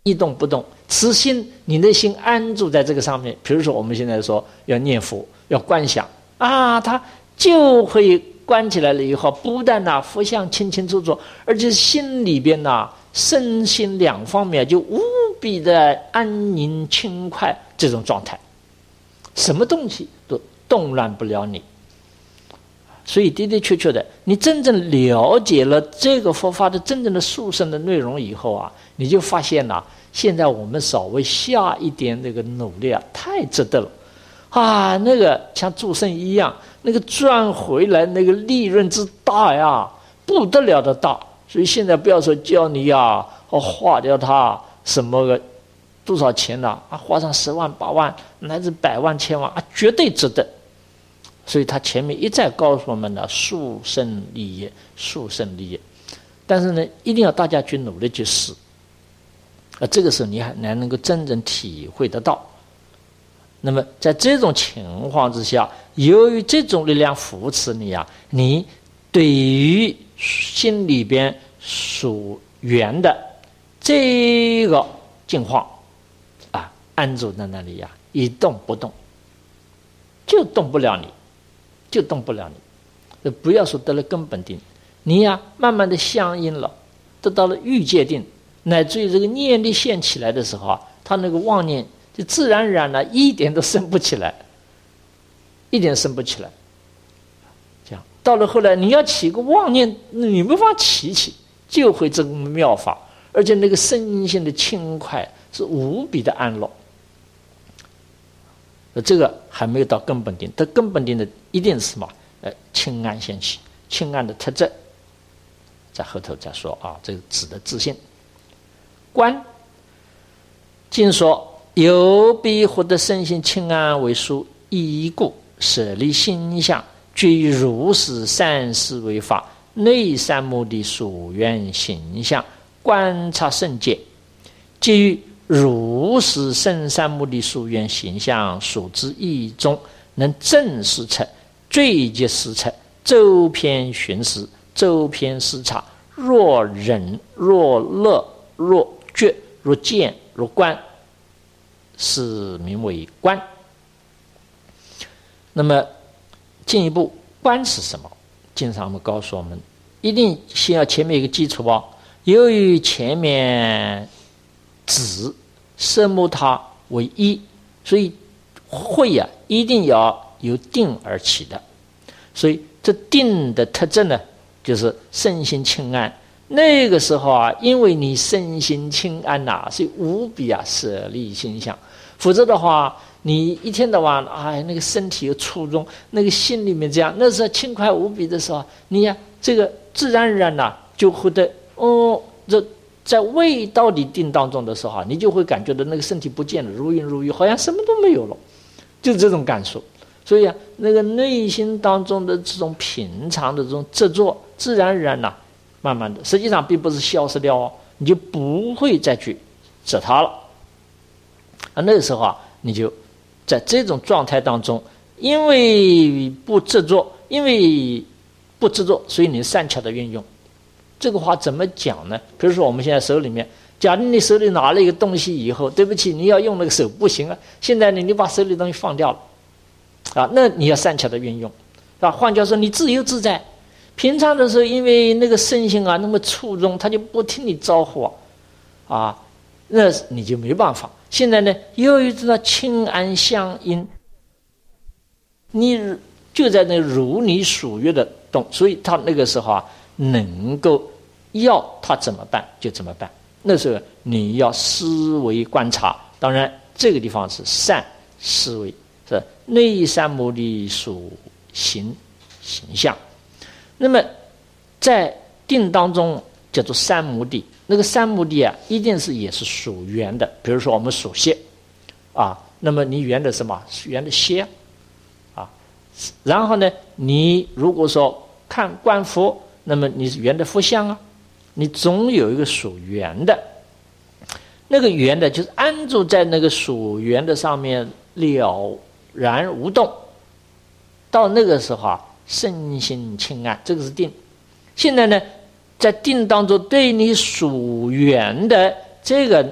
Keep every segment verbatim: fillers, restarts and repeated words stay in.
一动不动，此心你的心安住在这个上面。比如说我们现在说要念佛，要观想啊，它就会关起来了以后，不但呐、啊、佛像清清楚楚，而且心里边呐、啊、身心两方面就无比的安宁轻快，这种状态，什么东西都动乱不了你。所以的的确确的，你真正了解了这个佛法的真正的殊胜的内容以后啊，你就发现了、啊，现在我们稍微下一点这个努力啊，太值得了啊！那个像诸生一样，那个赚回来那个利润之大呀，不得了的大。所以现在不要说叫你呀，哦花掉它什么个多少钱了啊，花上十万八万乃至百万千万啊，绝对值得。所以他前面一再告诉我们的殊胜利业，殊胜利业。但是呢，一定要大家去努力去试，啊，这个时候你还才能够真正体会得到。那么在这种情况之下，由于这种力量扶持你啊，你对于心里边属缘的这个境况啊，安住在那里呀、啊，一动不动，就动不了你。就动不了你，不要说得了根本定，你呀、啊、慢慢的相应了，得到了欲界定，乃至于这个念力现起来的时候啊，他那个妄念就自然而然呢一点都生不起来，一点生不起来。这样到了后来，你要起个妄念，你没法起起，就会这个妙法，而且那个身心的轻快是无比的安乐。这个还没有到根本定，到根本定的一定是什么？呃，清安现起，清安的特质，在后头再说啊。这个指的自信。观，经说有必获得身心清安为殊，依故舍离心相，决于如是三世为法，内三目的所缘形象，观察圣界，基于如是深三目的所缘形象所之意中，能证实彻最极实彻，周遍寻思，周遍视察，若忍若乐若觉若见若观，是名为观。那么进一步，观是什么？经常我们告诉我们，一定先要前面一个基础哦。由于前面指摄目它为一，所以慧啊一定要由定而起的。所以这定的特征呢，就是身心清安。那个时候啊，因为你身心清安呐、啊，所以无比啊舍离心相。否则的话，你一天到晚哎，那个身体有粗重，那个心里面这样，那时候轻快无比的时候，你呀、啊、这个自然而然呐、啊、就会的哦，这在未到底定当中的时候啊，你就会感觉到那个身体不见了，如云如玉，好像什么都没有了，就是这种感受。所以啊，那个内心当中的这种平常的这种执着，自然而然呐、啊，慢慢的，实际上并不是消失掉哦，你就不会再去执它了。啊，那个时候啊，你就在这种状态当中，因为不执着，因为不执着，所以你善巧的运用。这个话怎么讲呢？比如说我们现在手里面，假如你手里拿了一个东西以后，对不起，你要用那个手不行啊。现在呢，你把手里的东西放掉了，啊，那你要善巧的运用，啊，换句话说，你自由自在。平常的时候，因为那个身心啊那么粗重，他就不听你招呼啊，啊，那你就没办法。现在呢，由于知道清安相应，你就在那如你所愿的动，所以他那个时候啊，能够要他怎么办就怎么办。那时候你要思维观察，当然这个地方是善思维，是内三目的所行形象。那么在定当中叫做三目的，那个三目的啊，一定是也是属缘的。比如说我们属蟹啊，那么你缘的什么？缘的蝎啊。然后呢，你如果说看观佛，那么你是缘的佛像啊，你总有一个属缘的，那个缘的就是安住在那个属缘的上面，了然无动。到那个时候啊，身心清安，这个是定。现在呢，在定当中对你属缘的这个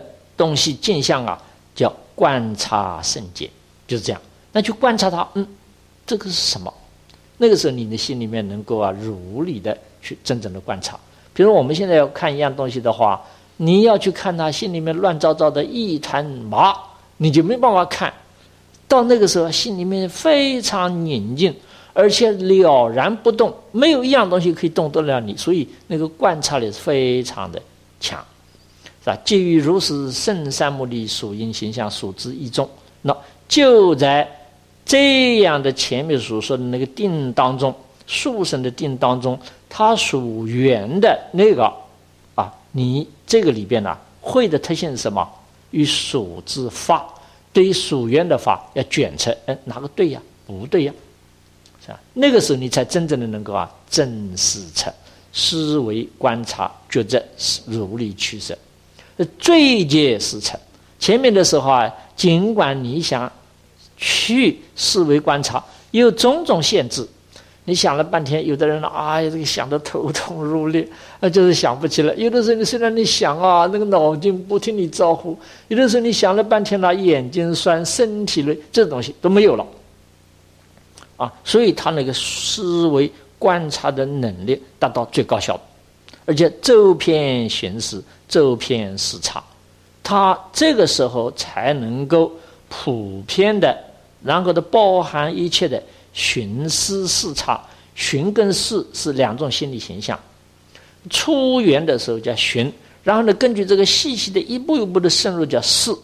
东西镜像啊，叫观察圣解，就是这样。那去观察它，嗯，这个是什么？那个时候你的心里面能够啊如理的去真正的观察。比如我们现在要看一样东西的话，你要去看它心里面乱糟糟的一团麻，你就没办法看。到那个时候心里面非常宁静，而且了然不动，没有一样东西可以动得了你，所以那个观察力是非常的强，是吧？基于如是圣三摩地属因形象属之一中，那就在这样的前面所说的那个定当中，速生的定当中，它属缘的那个啊，你这个里边呢、啊，会的特性是什么？与属之法，对于属缘的法要卷成，哎，哪个对呀？不对呀？是吧？那个时候你才真正的能够啊正视成思维观察觉着如理取舍，最戒是成。前面的时候啊，尽管你想去思维观察，有种种限制，你想了半天，有的人啊，这个想得头痛入裂，啊，就是想不起来。有的时候你虽然你想啊，那个脑筋不听你招呼；有的时候你想了半天了，眼睛酸，身体累，这东西都没有了。啊，所以他那个思维观察的能力达到最高效，而且周遍寻思，周遍视察，他这个时候才能够普遍的，然后的包含一切的寻思视察。寻跟视是两种心理形象，出缘的时候叫寻，然后呢，根据这个细细的一步一步的深入叫视。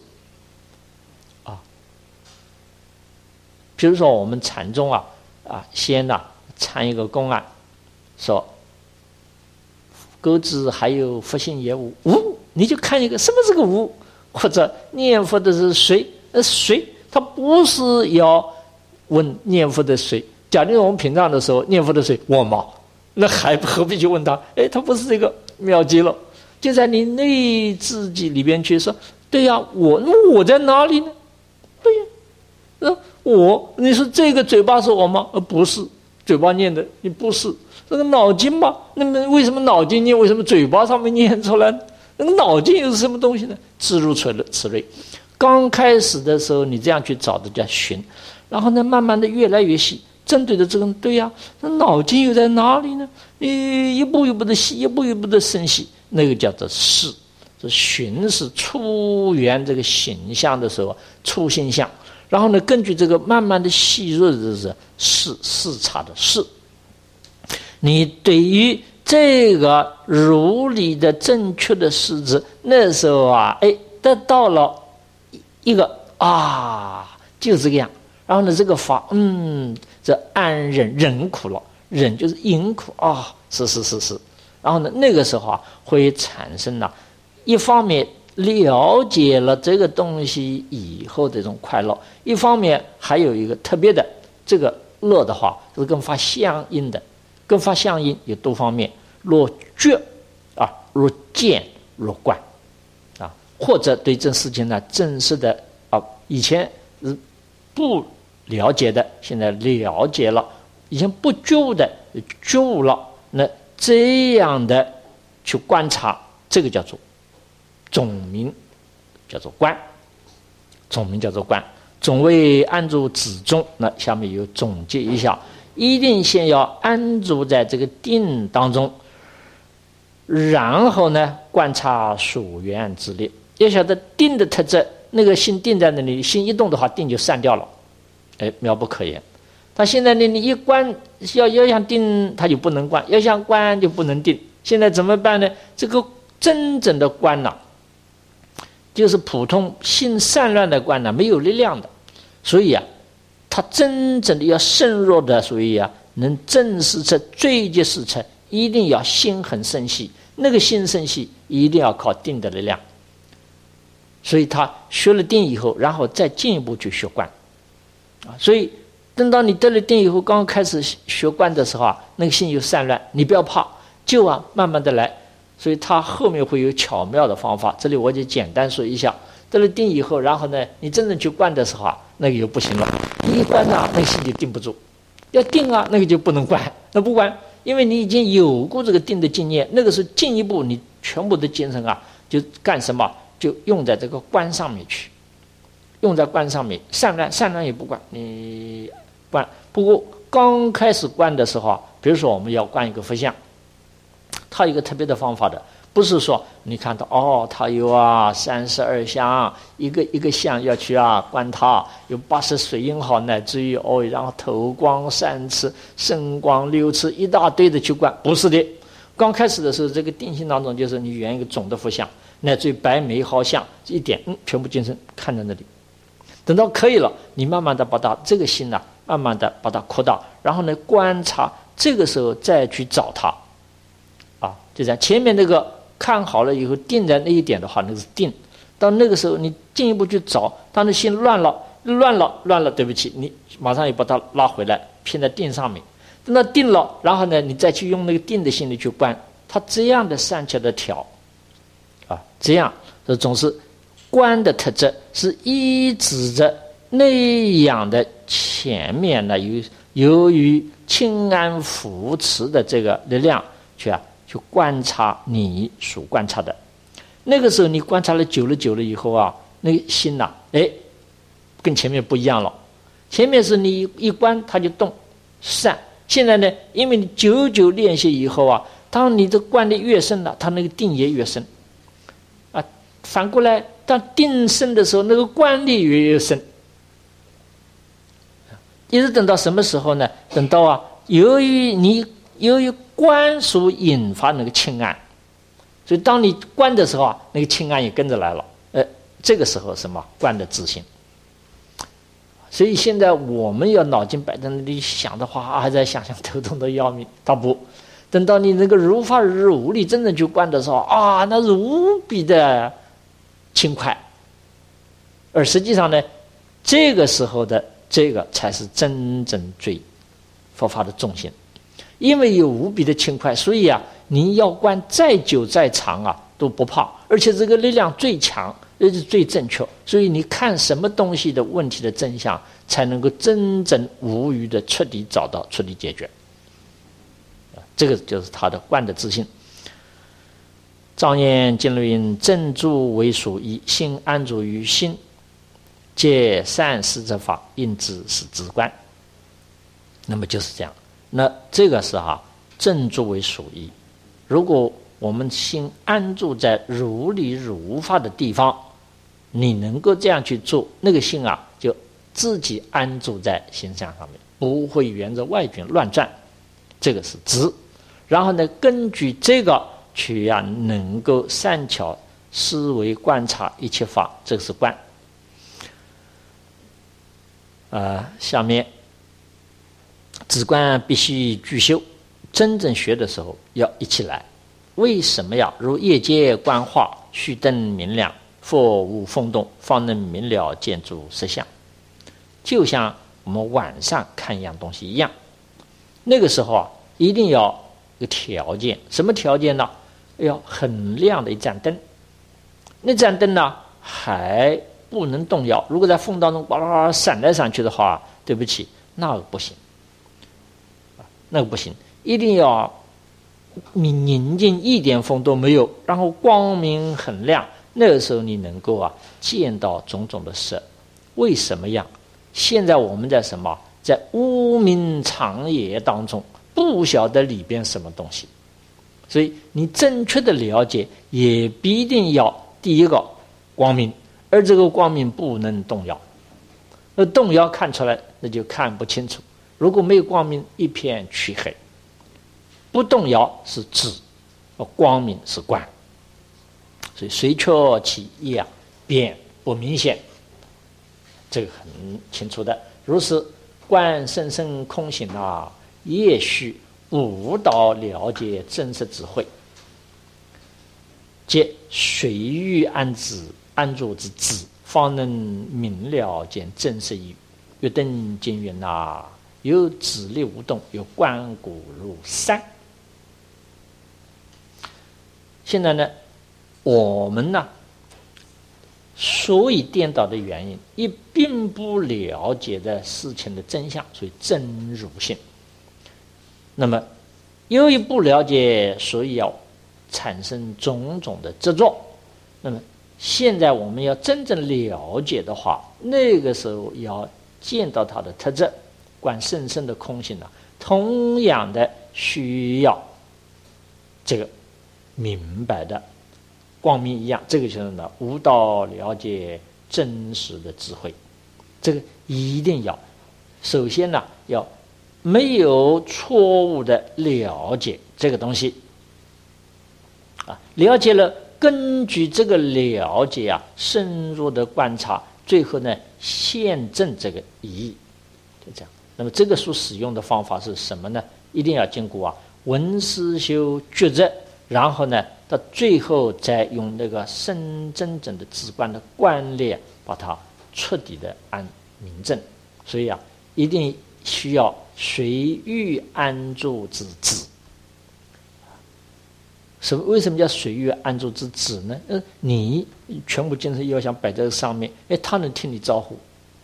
比如说我们禅宗啊啊，先呐、啊、参一个公案，说钩子还有佛性也无无，你就看一个什么是个无，或者念佛的是水，呃水它不是要问念佛的水。假定我们平常的时候念佛的水我吗？那还何必去问他？哎，它不是这个妙极了，就在你内自己里边去说，对呀、啊，我那我在哪里呢？对呀、啊，呃我，你说这个嘴巴是我吗？呃，不是，嘴巴念的，你不是。这个脑筋嘛，那么为什么脑筋念？为什么嘴巴上面念出来呢？那个脑筋又是什么东西呢？知如此此类。刚开始的时候，你这样去找的叫寻，然后呢，慢慢的越来越细，针对的这个对呀、啊，那脑筋又在哪里呢？你一步一步的细，一步一步的深细，那个叫做视。这寻是出缘这个形象的时候，出形象。然后呢，根据这个慢慢的细入的是视视察的视，你对于这个如理的正确的视之，那时候啊，哎，得到了一个啊，就这个样。然后呢，这个法，嗯，这安忍忍苦了，忍就是隐苦啊，是是是是。然后呢，那个时候啊，会产生了、啊，一方面了解了这个东西以后的这种快乐，一方面还有一个特别的这个乐的话，是跟发相应的，跟发相应有多方面，若觉啊，若见，若观啊，或者对这事情呢正式的啊，以前是不了解的，现在了解了；以前不觉悟的觉悟了，那这样的去观察，这个叫做总名，叫做观，总名叫做观，总为安住止中。那下面有总结一下，一定先要安住在这个定当中，然后呢观察属缘之力。要晓得定的特质，那个心定在那里，心一动的话，定就散掉了，哎，妙不可言。他现在呢，你一观，要要想定，他就不能观；要想观，就不能定。现在怎么办呢？这个真正的观呢、啊？就是普通心散乱的观呢，没有力量的，所以啊，他真正的要深入的，所以啊，能正视这最极事成，一定要心很深细，那个心深细一定要靠定的力量。所以他学了定以后，然后再进一步去学观啊。所以等到你得了定以后，刚刚开始学观的时候啊，那个心有散乱，你不要怕，就啊，慢慢的来。所以他后面会有巧妙的方法，这里我就简单说一下。得了定以后，然后呢，你真正去观的时候啊，那个就不行了。你一观啊，那个心就定不住；要定啊，那个就不能观。那不观，因为你已经有过这个定的经验，那个时候进一步你全部的精神啊，就干什么？ 就用在这个观上面去，用在观上面。散乱散乱也不观，你观。不过刚开始观的时候啊，比如说我们要观一个佛像，它有一个特别的方法的，不是说你看到哦，它有啊三十二相，一个一个相要去啊观它，有八十水印好，乃至于哦，然后头光三次，身光六次，一大堆的去观，不是的。刚开始的时候，这个定心当中就是你圆一个总的佛像，乃至于白眉好像一点，嗯，全部精神看在那里。等到可以了，你慢慢的把它这个心呢、啊，慢慢的把它扩大，然后呢观察，这个时候再去找它，啊，就这样。前面那个看好了以后定在那一点的话，那个是定。到那个时候你进一步去找，当你心乱了，乱了，乱了，对不起，你马上又把它拉回来，偏在定上面。等到定了，然后呢，你再去用那个定的心理去观，它这样的善巧的调，啊，这样这总是观的特质是依止着那样的前面呢，由由于清安扶持的这个力量去啊去观察你所观察的。那个时候你观察了久了久了以后啊，那个心呐、啊，哎，跟前面不一样了。前面是你一观它就动散。现在呢，因为你久久练习以后啊，当你的观力越深了，它那个定也越深，啊，反过来，当定深的时候，那个观力越越深，一直等到什么时候呢？等到啊，由于你由于观所引发那个清安，所以当你观的时候啊，那个清安也跟着来了，呃，这个时候什么观的自信。所以现在我们要脑筋摆在那里想的话，还在想想头痛的要命。倒不，等到你那个如法如日无力真正去观的时候啊，那是无比的轻快。而实际上呢，这个时候的这个才是真正最佛法的重心，因为有无比的轻快，所以啊，你要观再久再长啊都不怕，而且这个力量最强。这是最正确，所以你看什么东西的问题的真相，才能够真正无余的彻底找到、彻底解决。这个就是他的观的自信。藏言经论云：“正住为属一，心安住于心，皆善事之法，因之是直观。”那么就是这样。那这个是哈、啊，正住为属一。如果我们心安住在如理如法的地方，你能够这样去做，那个心啊，就自己安住在心上上面，不会沿着外境乱转，这个是直。然后呢，根据这个去啊，能够善巧思维观察一切法，这个是观。呃，下面止观必须具修，真正学的时候要一起来。为什么呀？如夜间观化，须灯明亮，佛无风动，方能明了见诸实相。就像我们晚上看一样东西一样，那个时候啊，一定要有条件。什么条件呢？要很亮的一盏灯，那盏灯呢还不能动摇。如果在风当中哗啦啦闪来闪去的话，对不起，那个不行，那个不行，一定要你宁静一点风都没有，然后光明很亮，那个时候你能够啊见到种种的色。为什么样？现在我们在什么？在无明长夜当中，不晓得里边什么东西，所以你正确的了解，也必定要第一个光明，而这个光明不能动摇。那动摇看出来，那就看不清楚。如果没有光明，一片黢黑。不动摇是智，光明是观，所以随却其意啊，便不明显，这个很清楚的。如是观深深空性啊，也许悟道了解真实智慧，皆随欲安止安住之智，方能明了见真实义。月灯经云啊，有止力无动，有观古如山。现在呢，我们呢，所以颠倒的原因，一并不了解的事情的真相，所以真如性。那么，由于不了解，所以要产生种种的执着。那么， 现在我们要真正了解的话，那个时候要见到它的特质，观甚深的空性啊，同样的需要这个明白的光明一样，这个就是呢悟道了解真实的智慧。这个一定要，首先呢要没有错误的了解这个东西啊，了解了，根据这个了解啊，深入的观察，最后呢验证这个意义，就这样。那么这个书使用的方法是什么呢？一定要经过啊闻思修觉知，然后呢到最后再用那个深真正的直观的观念把它彻底的安明正。所以啊一定需要随遇安住之止。什么？为什么叫随遇安住之止呢？呃，你全部精神要想摆在上面，哎，他能听你招呼。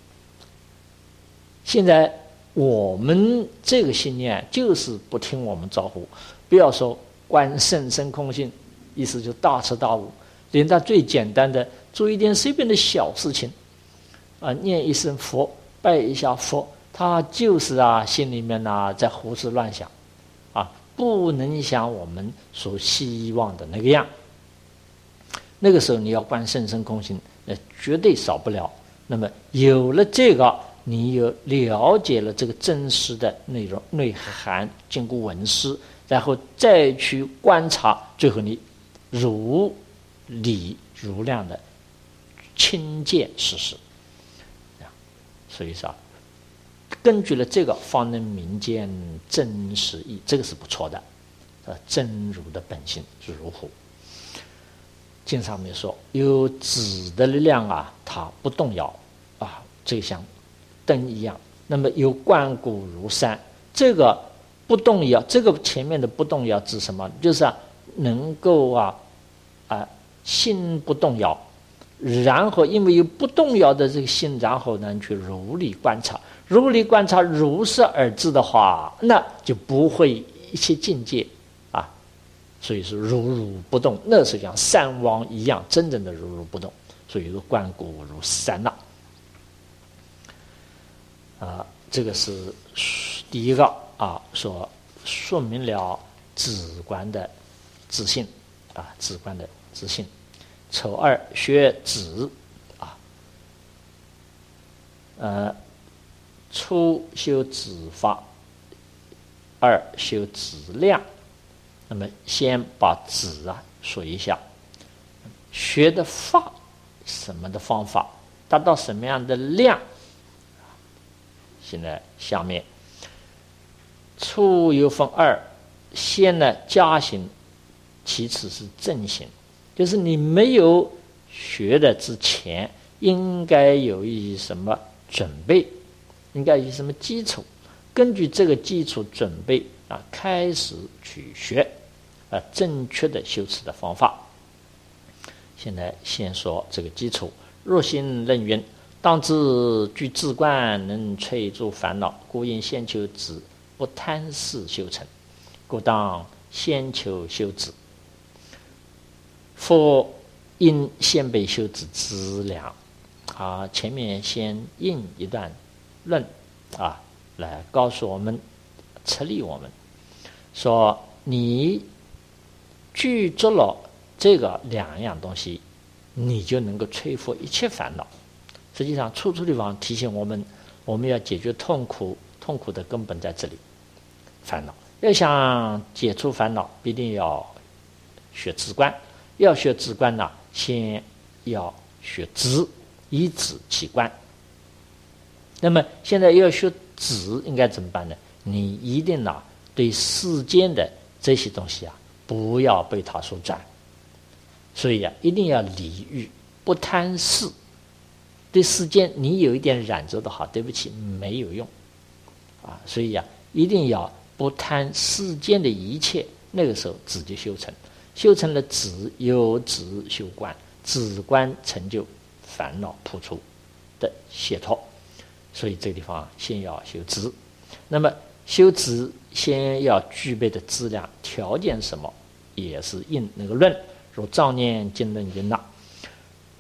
现在我们这个信念就是不听我们招呼，不要说观甚深空性，意思就大彻大悟，连他最简单的做一点随便的小事情，啊，念一声佛，拜一下佛，他就是啊心里面啊在胡思乱想，啊，不能像我们所希望的那个样。那个时候你要观甚深空性，那绝对少不了。那么有了这个，你有了解了这个真实的内容内涵，经过闻思，然后再去观察，最后你如理如量的亲见事实。所以说根据了这个方能明见真实义，这个是不错的。呃，真如的本性是如何？经上面说有止的力量啊，它不动摇啊，这像灯一样。那么有观古如山，这个不动摇，这个前面的不动摇指什么？就是啊，能够啊啊心不动摇，然后因为有不动摇的这个心，然后呢去如理观察，如理观察如是而知的话，那就不会一切境界啊，所以是如如不动，那是像山王一样，真正的如如不动。所以说观古如山呐，啊，这个是第一个啊，说说明了直观的自信啊，直观的自信。丑二学止啊，呃，初修止法，二修止量。那么先把止啊说一下，学的法什么的方法，达到什么样的量。现在下面初有分二，先呢加行，其次是正行。就是你没有学的之前，应该有一些什么准备，应该有什么基础，根据这个基础准备啊，开始去学啊正确的修持的方法。现在先说这个基础。若心任云，当知具智观能摧诸烦恼，故应先求止，不贪事修成，故当先求修止。佛应先辈修止资粮啊，前面先引一段论啊，来告诉我们，策励我们，说你具足了这个两样东西，你就能够摧伏一切烦恼。实际上处处地方提醒我们，我们要解决痛苦，痛苦的根本在这里，烦恼。要想解除烦恼，必定要学止观。要学止观呢，先要学止，以止其观。那么现在要学止，应该怎么办呢？你一定呢，对世间的这些东西啊，不要被它所转。所以啊，一定要离欲，不贪事。对世间你有一点染着的话，对不起，没有用啊。所以啊，一定要不贪世间的一切，那个时候止就修成。修成了止，由止修观，止观成就烦恼破除的解脱。所以这个地方先要修止。那么修止先要具备的质量条件什么，也是应那个论。如藏念经论云呐，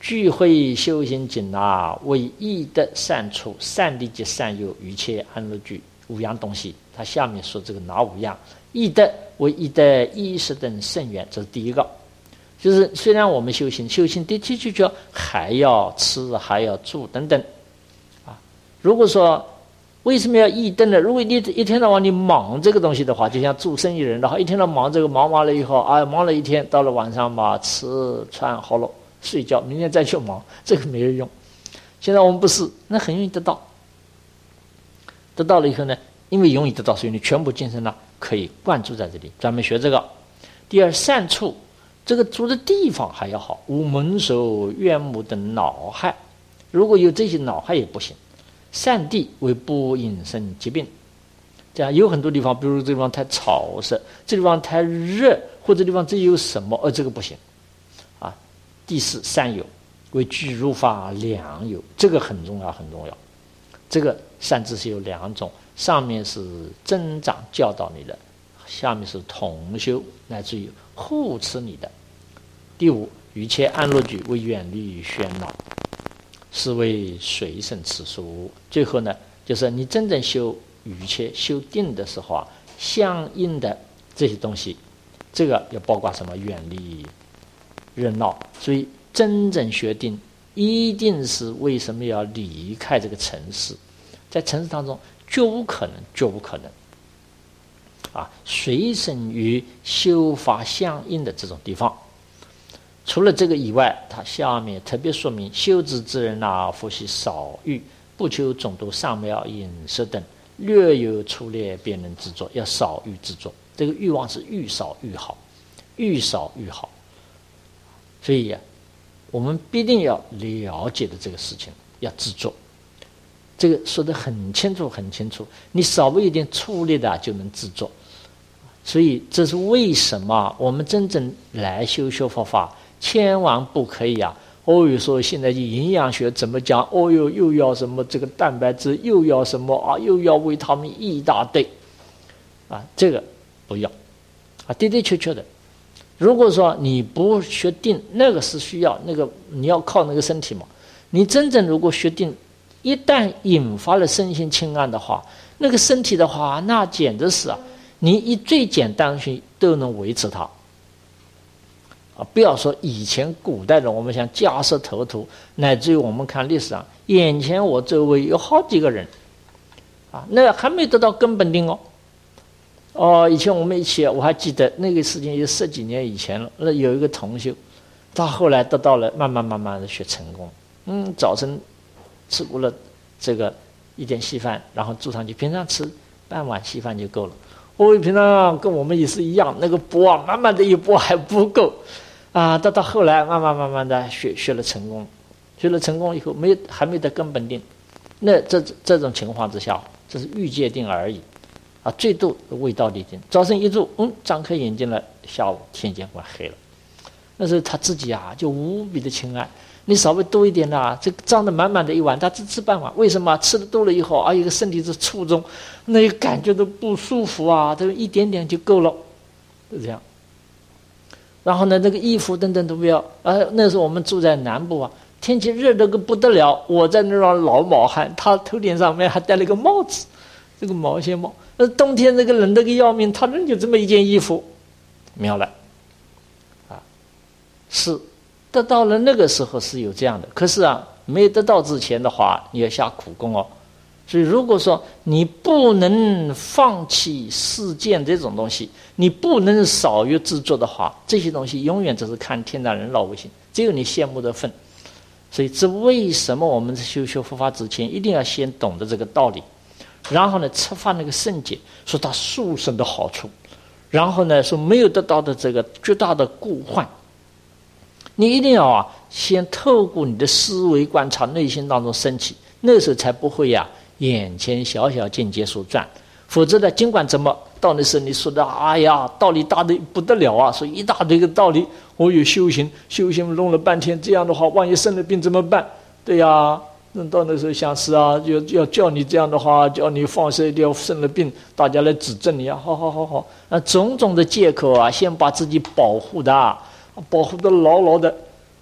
聚会修行经啊，为易得善处，善利及善友，一切安乐具五样东西。他下面说这个哪五样？易得为易得衣食等甚远，这是第一个。就是虽然我们修行，修行的的确确还要吃，还要住等等啊。如果说为什么要易得呢？如果你一天到晚你忙这个东西的话，就像做生意人的话，一天到晚忙这个，忙完了以后啊，忙了一天，到了晚上嘛，吃穿好了睡觉，明天再去忙，这个没有用。现在我们不是，那很容易得到，得到了以后呢，因为容易得到，所以你全部精神呢可以灌注在这里，专门学这个。第二，善处，这个住的地方还要好，无门首、怨目等恼害，如果有这些恼害也不行。善地为不引生疾病，这样有很多地方，比如这地方太潮湿，这地方太热，或者地方这有什么，呃，这个不行啊。第四，善友为具如法良友，这个很重要，很重要。这个善知识有两种，上面是增长教导你的，下面是同修乃至于护持你的。第五，一切安乐具为远离喧闹，是为随身持书。最后呢，就是你真正修一切修定的时候啊，相应的这些东西，这个要包括什么？远离热闹。所以真正学定，一定是为什么要离开这个城市？在城市当中，绝无可能，绝无可能啊！随身与修法相应的这种地方。除了这个以外，他下面特别说明：修持之人啊，复习少欲，不求总度上妙饮食等，略有粗劣，便能制作。要少欲制作，这个欲望是愈少愈好，愈少愈好。所以呀、啊，我们必定要了解的这个事情，要制作。这个说得很清楚，很清楚。你稍微有点粗劣的、啊、就能制作。所以这是为什么我们真正来修修佛法，千万不可以啊！哦哟，说现在营养学怎么讲？哦哟，又要什么这个蛋白质，又要什么啊？又要维他命一大堆，啊，这个不要啊，的的确确的。如果说你不学定，那个是需要那个你要靠那个身体嘛。你真正如果学定，一旦引发了身心清安的话，那个身体的话，那简直是啊，你以最简单的去都能维持它。啊，不要说以前古代人，我们像家世头头，乃至于我们看历史上，眼前我周围有好几个人，啊，那还没得到根本定哦。哦，以前我们一起，我还记得那个事情有十几年以前了。那有一个同修，他后来得到了，慢慢慢慢的学成功。嗯，早晨吃过了这个一点稀饭，然后煮上去，平常吃半碗稀饭就够了。我平常跟我们也是一样，那个钵啊，慢慢的一钵还不够。啊，到到后来慢慢慢慢的学学了成功，学了成功以后没还没得根本定，那这这种情况之下，这是欲界定而已，啊，最多未到地定。早晨一住，嗯，张开眼睛了，下午天已经快黑了，那时候他自己啊就无比的清安。你稍微多一点啦，这装的满满的一碗，他只吃半碗，为什么？吃的多了以后啊，一个身体是粗重，那个感觉都不舒服啊，都一点点就够了，就这样。然后呢，那个衣服等等都不要。啊，那时候我们住在南部啊，天气热得个不得了。我在那让老毛汗，他头顶上面还戴了一个帽子，这个毛线帽。那冬天那个冷得个要命，他那就这么一件衣服，妙了，啊，是得到了那个时候是有这样的。可是啊，没得到之前的话，你要下苦功哦。所以如果说你不能放弃世间这种东西，你不能少于制作的话，这些东西永远只是看天大人老无形，只有你羡慕的份。所以这为什么我们在修修佛法之前一定要先懂得这个道理，然后呢策发那个圣解，说它殊胜的好处，然后呢说没有得到的这个巨大的故患，你一定要啊先透过你的思维观察内心当中升起，那时候才不会呀、啊眼前小小境界所转。否则呢，尽管怎么到那时候你说的哎呀道理大的不得了啊，说一大堆个道理，我有修行修行弄了半天，这样的话万一生了病怎么办？对呀，那到那时候想是啊，就要叫你这样的话，叫你放生一定要生了病，大家来指正你啊，好好好好啊，种种的借口啊，先把自己保护的啊，保护的牢牢的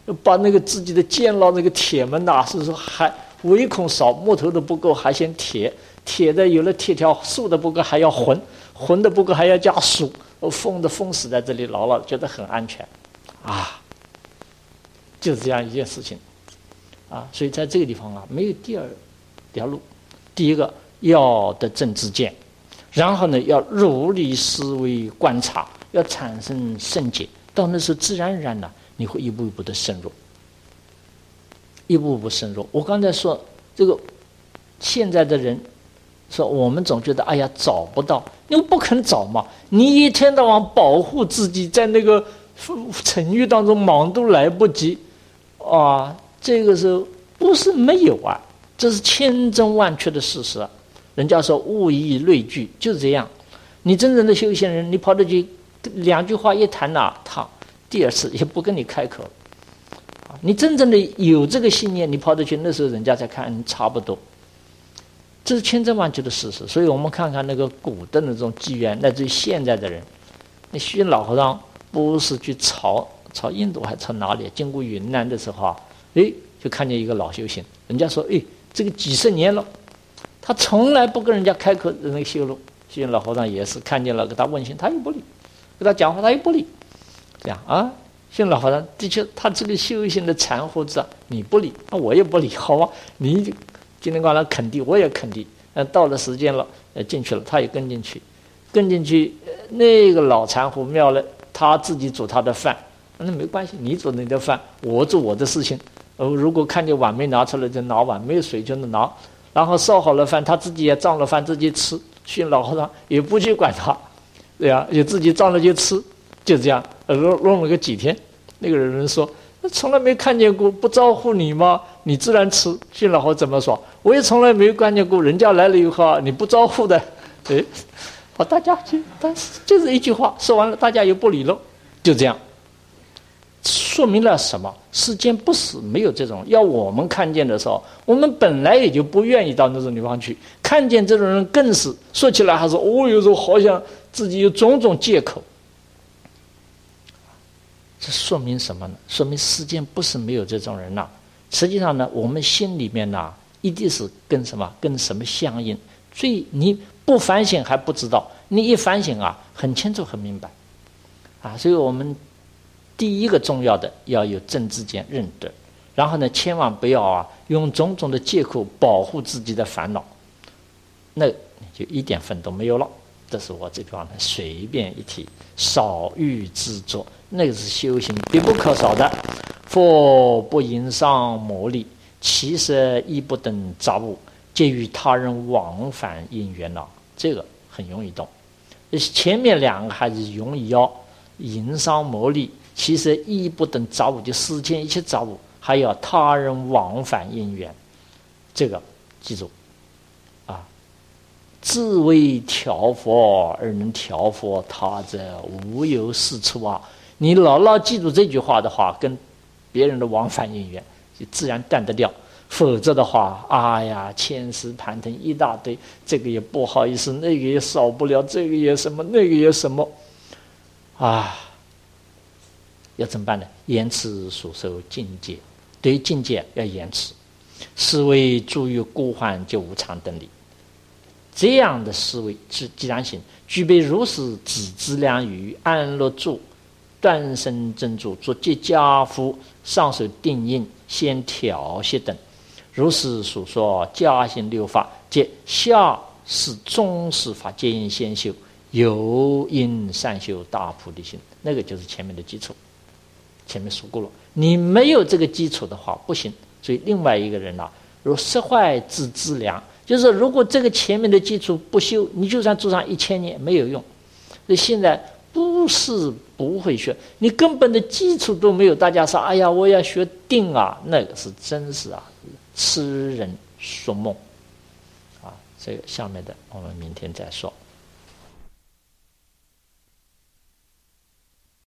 把那个自己的监牢那个铁门呐、啊，是说还唯恐少，木头的不够，还嫌铁，铁的有了铁条，树的不够还要混，混的不够还要加树，封的封死在这里牢了，觉得很安全，啊，就是这样一件事情，啊，所以在这个地方啊，没有第二条路，第一个要得正知见，然后呢，要如理思维观察，要产生圣解，到那时候自然而然呢。你会一步一步的深入，一步步深入。我刚才说这个，现在的人说我们总觉得哎呀找不到，你不肯找嘛。你一天到晚保护自己，在那个尘域当中忙都来不及啊。这个时候不是没有啊，这是千真万确的事实啊。人家说物以类聚，就是这样。你真正的修行人，你跑到去两句话一谈呐、啊，他。第二次也不跟你开口，啊，你真正的有这个信念，你跑得去，那时候人家才看你差不多，这是千真万确的事实。所以我们看看那个古的那种机缘，乃至于现在的人，那虚老和尚不是去朝朝印度还朝哪里？经过云南的时候啊，哎，就看见一个老修行，人家说，哎，这个几十年了，他从来不跟人家开口的那个修路，虚老和尚也是看见了，给他问心，他又不理，给他讲话，他又不理。这样啊，现老和尚的确，他这个修行的残护者，你不理，那我也不理，好啊，你今天晚上肯定，我也肯定，呃，到了时间了，呃，进去了，他也跟进去，跟进去，呃、那个老残护妙了，他自己煮他的饭，那没关系，你煮你的饭，我做我的事情。呃，如果看见碗没拿出来就拿碗，没有水就能拿，然后烧好了饭，他自己也藏了饭自己吃，现老和尚也不去管他，对呀、啊，也自己藏了就吃。就这样，呃，弄弄了个几天，那个人说：“那从来没看见过，不招呼你吗？你自然吃。”现老和怎么说？我也从来没有看见过，人家来了以后啊，你不招呼的，哎，好，大家就，但是就是一句话说完了，大家也不理了，就这样，说明了什么？世间不是没有这种，要我们看见的时候，我们本来也就不愿意到那种地方去，看见这种人更是说起来还是哦，有时候好像自己有种种借口。这说明什么呢？说明世间不是没有这种人呐、啊。实际上呢，我们心里面呐、啊，一定是跟什么跟什么相应。最你不反省还不知道，你一反省啊，很清楚很明白，啊，所以我们第一个重要的要有正知见认得，然后呢，千万不要啊用种种的借口保护自己的烦恼，那就一点分都没有了。这是我这地方呢随便一提，少欲知足，那个是修行必不可少的。佛不淫伤魔力，其实亦不等杂物，皆与他人往返因缘了。这个很容易懂。前面两个还是容易要淫伤魔力，其实亦不等杂物，就世间一切杂物，还要他人往返因缘，这个记住。自为调佛而能调佛他者，无有是处啊！你牢牢记住这句话的话，跟别人的往返因缘就自然断得掉。否则的话，哎呀，千丝盘藤一大堆，这个也不好意思，那个也少不了，这个也什么，那个也什么，啊，要怎么办呢？言辞所受境界，对于境界要言辞，是为诸于孤幻就无常等理。这样的思维是既然行，具备如是止资良语、安乐住、断生真住、做结跏趺、上手定印、先调息等，如是所说加行六法，皆下是中士法，皆应先修，有因善修大菩提心。那个就是前面的基础，前面说过了。你没有这个基础的话不行。所以另外一个人啊，如实坏自资良。就是如果这个前面的基础不修，你就算住上一千年没有用。所以现在不是不会学，你根本的基础都没有。大家说哎呀我要学定啊，那个是真是啊痴人说梦啊。这个下面的我们明天再说。